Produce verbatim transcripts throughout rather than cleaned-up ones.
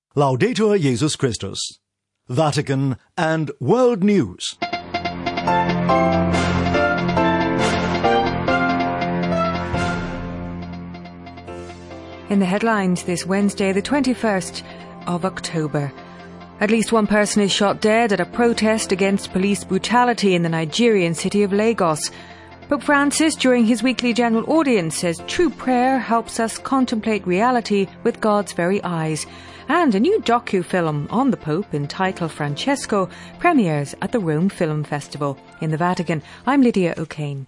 Laudetur Jesus Christus. Vatican and World News. In the headlines this Wednesday, the twenty-first of October. At least one person is shot dead at a protest against police brutality in the Nigerian city of Lagos. Pope Francis, during his weekly general audience, says true prayer helps us contemplate reality with God's very eyes. And a new docu-film on the Pope entitled Francesco premieres at the Rome Film Festival. In the Vatican, I'm Lydia O'Kane.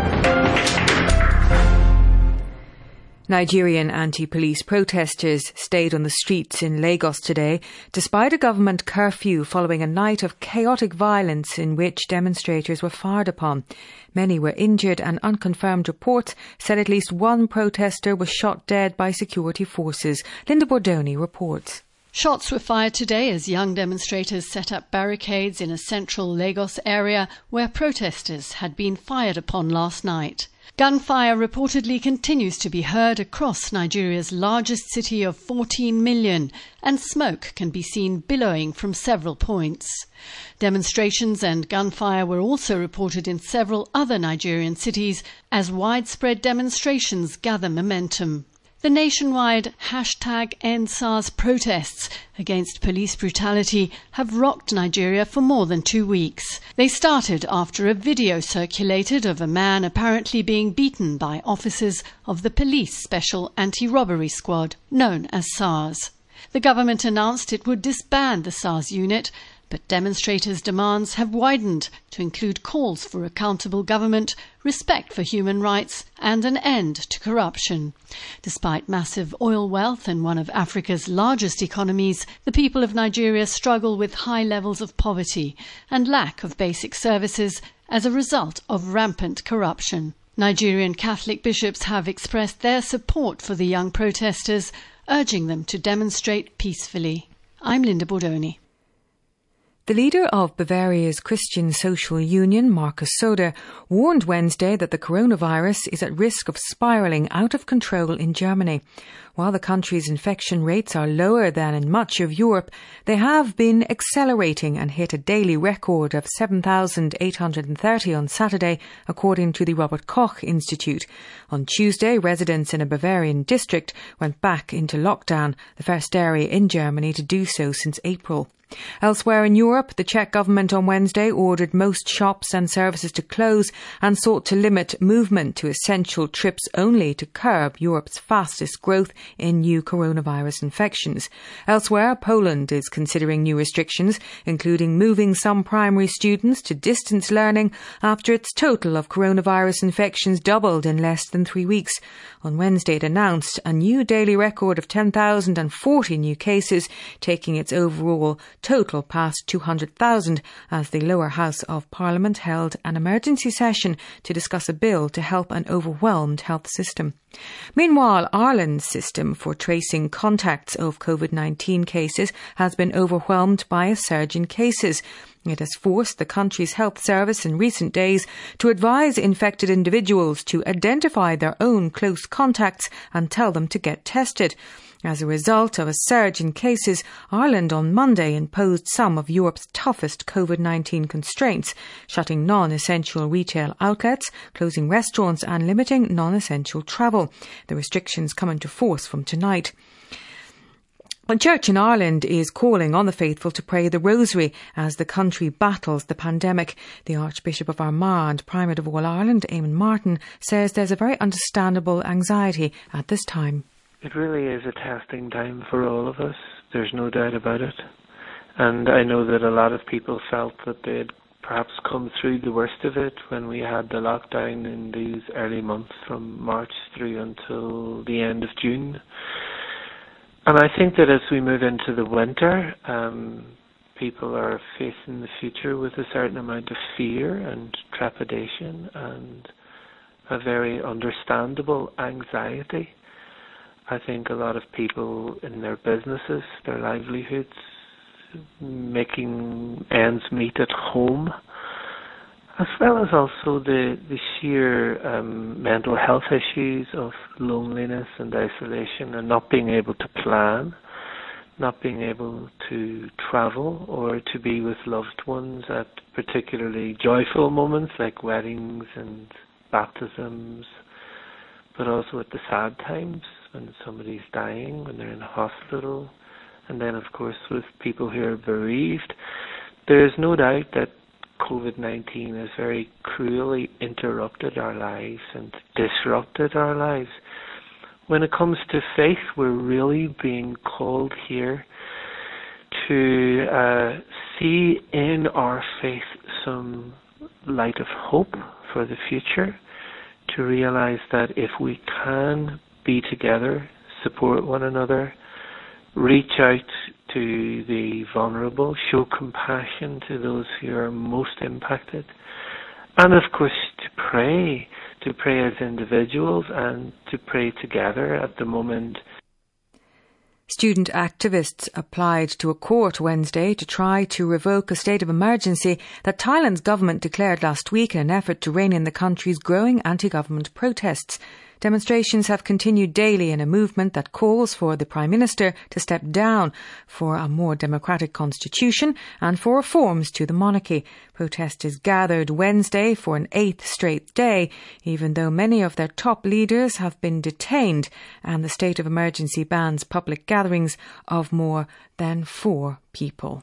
Nigerian anti-police protesters stayed on the streets in Lagos today, despite a government curfew following a night of chaotic violence in which demonstrators were fired upon. Many were injured, and unconfirmed reports said at least one protester was shot dead by security forces. Linda Bordoni reports. Shots were fired today as young demonstrators set up barricades in a central Lagos area where protesters had been fired upon last night. Gunfire reportedly continues to be heard across Nigeria's largest city of fourteen million, and smoke can be seen billowing from several points. Demonstrations and gunfire were also reported in several other Nigerian cities as widespread demonstrations gather momentum. The nationwide hashtag End SARS protests against police brutality have rocked Nigeria for more than two weeks. They started after a video circulated of a man apparently being beaten by officers of the police special anti-robbery squad, known as SARS. The government announced it would disband the SARS unit, but demonstrators' demands have widened to include calls for accountable government, respect for human rights, and an end to corruption. Despite massive oil wealth in one of Africa's largest economies, the people of Nigeria struggle with high levels of poverty and lack of basic services as a result of rampant corruption. Nigerian Catholic bishops have expressed their support for the young protesters, urging them to demonstrate peacefully. I'm Linda Bordoni. The leader of Bavaria's Christian Social Union, Markus Söder, warned Wednesday that the coronavirus is at risk of spiralling out of control in Germany. While the country's infection rates are lower than in much of Europe, they have been accelerating and hit a daily record of seven thousand eight hundred thirty on Saturday, according to the Robert Koch Institute. On Tuesday, residents in a Bavarian district went back into lockdown, the first area in Germany to do so since April. Elsewhere in Europe, the Czech government on Wednesday ordered most shops and services to close and sought to limit movement to essential trips only to curb Europe's fastest growth in new coronavirus infections. Elsewhere, Poland is considering new restrictions, including moving some primary students to distance learning after its total of coronavirus infections doubled in less than three weeks. On Wednesday, it announced a new daily record of ten thousand forty new cases, taking its overall total past two hundred thousand as the lower house of Parliament held an emergency session to discuss a bill to help an overwhelmed health system. Meanwhile, Ireland's system for tracing contacts of COVID nineteen cases has been overwhelmed by a surge in cases. It has forced the country's health service in recent days to advise infected individuals to identify their own close contacts and tell them to get tested. As a result of a surge in cases, Ireland on Monday imposed some of Europe's toughest COVID nineteen constraints, shutting non-essential retail outlets, closing restaurants and limiting non-essential travel. The restrictions come into force from tonight. The Church in Ireland is calling on the faithful to pray the Rosary as the country battles the pandemic. The Archbishop of Armagh and Primate of all Ireland, Eamon Martin, says there's a very understandable anxiety at this time. It really is a testing time for all of us. There's no doubt about it. And I know that a lot of people felt that they had perhaps come through the worst of it when we had the lockdown in these early months from March through until the end of June. And I think that as we move into the winter, um, people are facing the future with a certain amount of fear and trepidation and a very understandable anxiety. I think a lot of people in their businesses, their livelihoods, making ends meet at home, as well as also the, the sheer um, mental health issues of loneliness and isolation and not being able to plan, not being able to travel or to be with loved ones at particularly joyful moments like weddings and baptisms, but also at the sad times when somebody's dying, when they're in a hospital, and then of course with people who are bereaved. There is no doubt that COVID nineteen has very cruelly interrupted our lives and disrupted our lives. When it comes to faith, we're really being called here to uh, see in our faith some light of hope for the future, to realize that if we can be together, support one another, reach out to the vulnerable, show compassion to those who are most impacted, and of course to pray, to pray as individuals and to pray together at the moment. Student activists applied to a court Wednesday to try to revoke a state of emergency that Thailand's government declared last week in an effort to rein in the country's growing anti-government protests. Demonstrations have continued daily in a movement that calls for the Prime Minister to step down, for a more democratic constitution and for reforms to the monarchy. Protesters gathered Wednesday for an eighth straight day, even though many of their top leaders have been detained, and the state of emergency bans public gatherings of more than four people.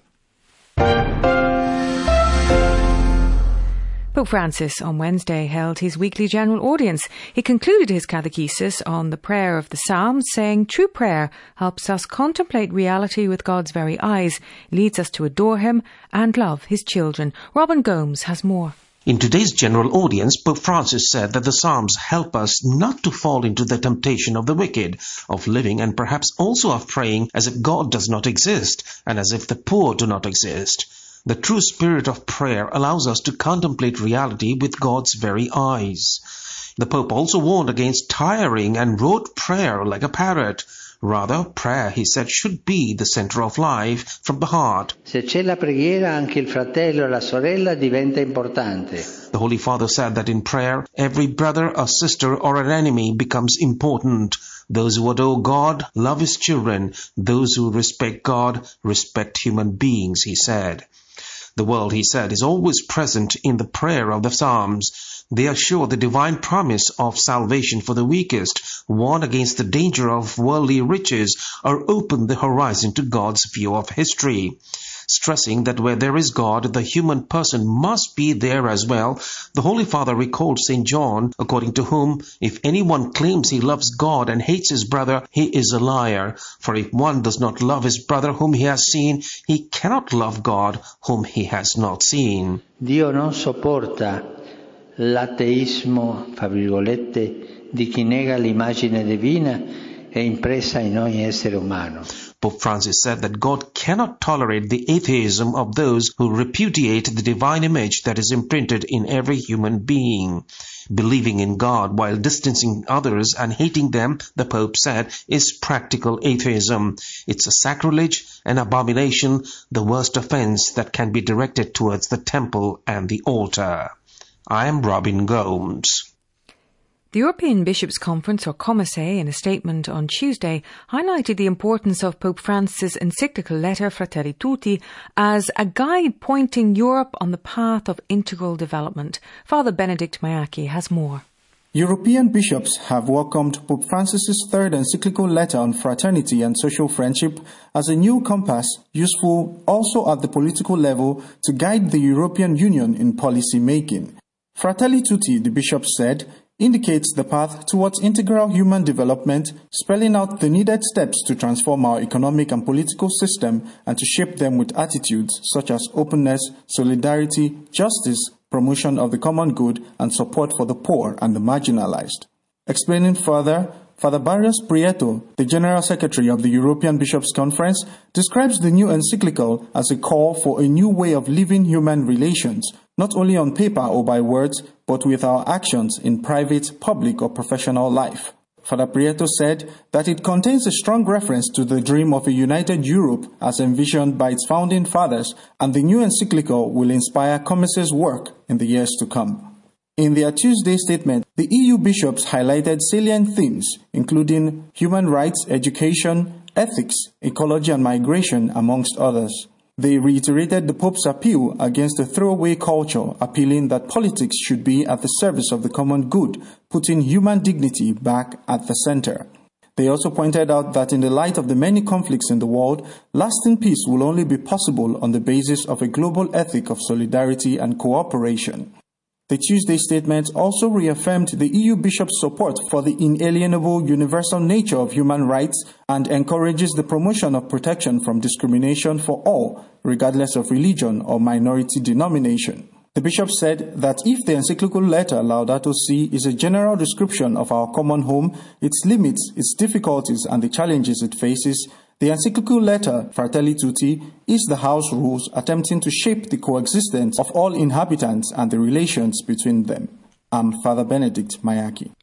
Pope Francis on Wednesday held his weekly general audience. He concluded his catechesis on the prayer of the Psalms, saying, "True prayer helps us contemplate reality with God's very eyes, leads us to adore him and love his children." Robin Gomes has more. In today's general audience, Pope Francis said that the Psalms help us not to fall into the temptation of the wicked, of living and perhaps also of praying as if God does not exist and as if the poor do not exist. The true spirit of prayer allows us to contemplate reality with God's very eyes. The Pope also warned against tiring and rote prayer like a parrot. Rather, prayer, he said, should be the center of life from the heart. Se c'è la preghiera, anche il fratello e la sorella diventa importante. The Holy Father said that in prayer, every brother, a sister, or an enemy becomes important. Those who adore God love his children. Those who respect God respect human beings, he said. The world, he said, is always present in the prayer of the Psalms. They assure the divine promise of salvation for the weakest, warn against the danger of worldly riches, or open the horizon to God's view of history. Stressing that where there is God, the human person must be there as well, the Holy Father recalled Saint John, according to whom, if anyone claims he loves God and hates his brother, he is a liar. For if one does not love his brother whom he has seen, he cannot love God whom he has not seen. Dio non sopporta l'ateismo, fra virgolette, di chi nega l'immagine divina e impressa in ogni essere umano. Pope Francis said that God cannot tolerate the atheism of those who repudiate the divine image that is imprinted in every human being. Believing in God while distancing others and hating them, the Pope said, is practical atheism. It's a sacrilege, an abomination, the worst offense that can be directed towards the temple and the altar. I am Robin Gomes. The European Bishops' Conference, or Commissay, in a statement on Tuesday, highlighted the importance of Pope Francis' encyclical letter Fratelli Tutti as a guide pointing Europe on the path of integral development. Father Benedict Mayaki has more. European bishops have welcomed Pope Francis' third encyclical letter on fraternity and social friendship as a new compass, useful also at the political level to guide the European Union in policy making. Fratelli Tutti, the bishop said, indicates the path towards integral human development, spelling out the needed steps to transform our economic and political system and to shape them with attitudes such as openness, solidarity, justice, promotion of the common good, and support for the poor and the marginalized. Explaining further, Father Barrios Prieto, the General Secretary of the European Bishops' Conference, describes the new encyclical as a call for a new way of living human relations, not only on paper or by words, but with our actions in private, public, or professional life. Father Prieto said that it contains a strong reference to the dream of a united Europe as envisioned by its founding fathers, and the new encyclical will inspire Commissay's work in the years to come. In their Tuesday statement, the E U bishops highlighted salient themes, including human rights, education, ethics, ecology and migration, amongst others. They reiterated the Pope's appeal against a throwaway culture, appealing that politics should be at the service of the common good, putting human dignity back at the center. They also pointed out that in the light of the many conflicts in the world, lasting peace will only be possible on the basis of a global ethic of solidarity and cooperation. The Tuesday statement also reaffirmed the E U bishops' support for the inalienable universal nature of human rights and encourages the promotion of protection from discrimination for all, regardless of religion or minority denomination. The bishop said that if the encyclical letter Laudato Si is a general description of our common home, its limits, its difficulties, and the challenges it faces, the encyclical letter Fratelli Tutti is the house rules attempting to shape the coexistence of all inhabitants and the relations between them. I'm Father Benedict Mayaki.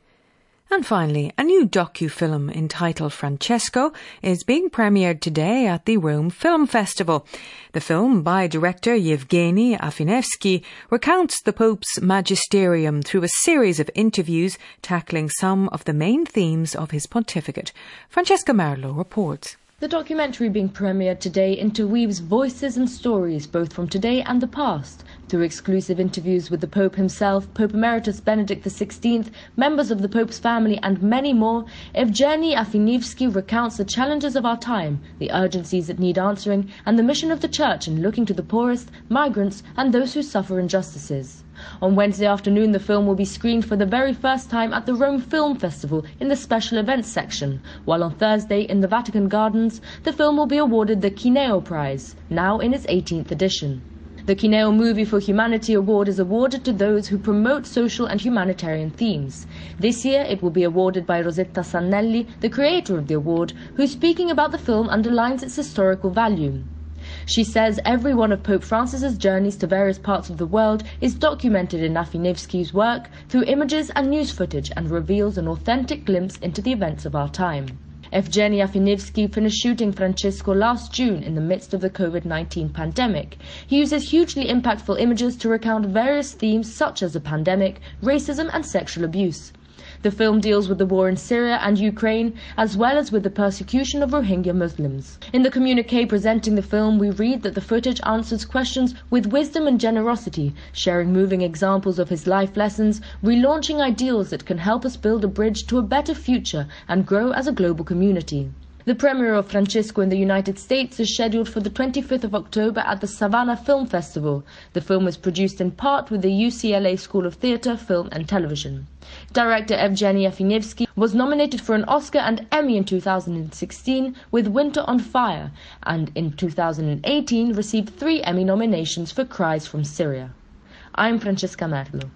And finally, a new docu-film entitled Francesco is being premiered today at the Rome Film Festival. The film, by director Yevgeny Afinevsky, recounts the Pope's magisterium through a series of interviews tackling some of the main themes of his pontificate. Francesca Merlo reports. The documentary being premiered today interweaves voices and stories both from today and the past, through exclusive interviews with the Pope himself, Pope Emeritus Benedict the sixteenth, members of the Pope's family and many more. Evgeny Afinevsky recounts the challenges of our time, the urgencies that need answering, and the mission of the Church in looking to the poorest, migrants and those who suffer injustices. On Wednesday afternoon, the film will be screened for the very first time at the Rome Film Festival in the special events section, while on Thursday in the Vatican Gardens, the film will be awarded the Chineo Prize, now in its eighteenth edition. The Chineo Movie for Humanity Award is awarded to those who promote social and humanitarian themes. This year it will be awarded by Rosetta Sannelli, the creator of the award, who, speaking about the film, underlines its historical value. She says every one of Pope Francis's journeys to various parts of the world is documented in Afinevsky's work through images and news footage and reveals an authentic glimpse into the events of our time. Evgeny Afinevsky finished shooting Francesco last June in the midst of the COVID nineteen pandemic. He uses hugely impactful images to recount various themes such as the pandemic, racism and sexual abuse. The film deals with the war in Syria and Ukraine, as well as with the persecution of Rohingya Muslims. In the communiqué presenting the film, we read that the footage answers questions with wisdom and generosity, sharing moving examples of his life lessons, relaunching ideals that can help us build a bridge to a better future and grow as a global community. The premiere of Francesco in the United States is scheduled for the twenty-fifth of October at the Savannah Film Festival. The film was produced in part with the U C L A School of Theatre, Film and Television. Director Evgeny Afinevsky was nominated for an Oscar and Emmy in two thousand sixteen with Winter on Fire, and in two thousand eighteen received three Emmy nominations for Cries from Syria. I'm Francesca Merlo.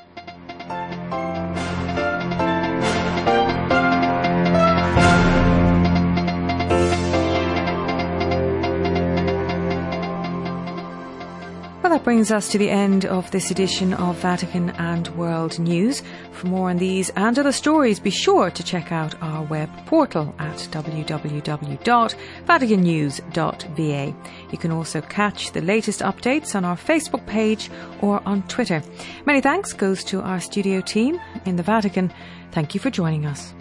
Well, that brings us to the end of this edition of Vatican and World News. For more on these and other stories, be sure to check out our web portal at w w w dot vatican news dot v a. You can also catch the latest updates on our Facebook page or on Twitter. Many thanks goes to our studio team in the Vatican. Thank you for joining us.